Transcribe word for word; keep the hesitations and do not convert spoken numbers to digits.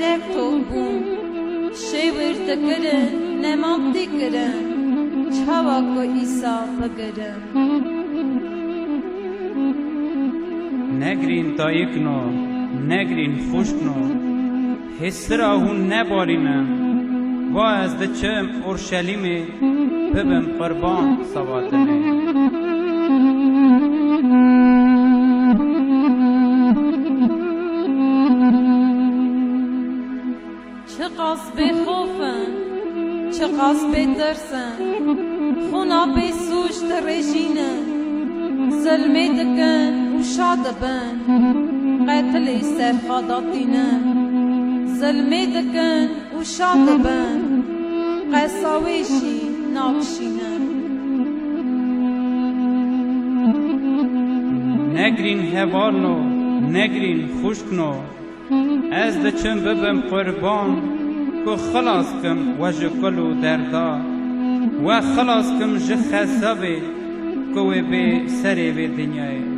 سرک تو بون شیور دکرن نمام دیگرن چاوا کو ایسا بگرن نگرین تایکنو نگرین خوشکنو حسرا هون نبارینم و از دچم اورشلیمه ببم قربان سواتنه چه قصب خوفن چه قصب ترسن خونا بی سوشت رژینن ظلمه دکن و شادبن قتل سر خاداتینن ظلمه دکن و شادبن قصاویشی ناکشینن نگرین هوالنو نگرین خوشکنو از دچم ببم قربان که خلاص کم و جکلو دردا و خلاص کم جخصابه که به سری به دنیای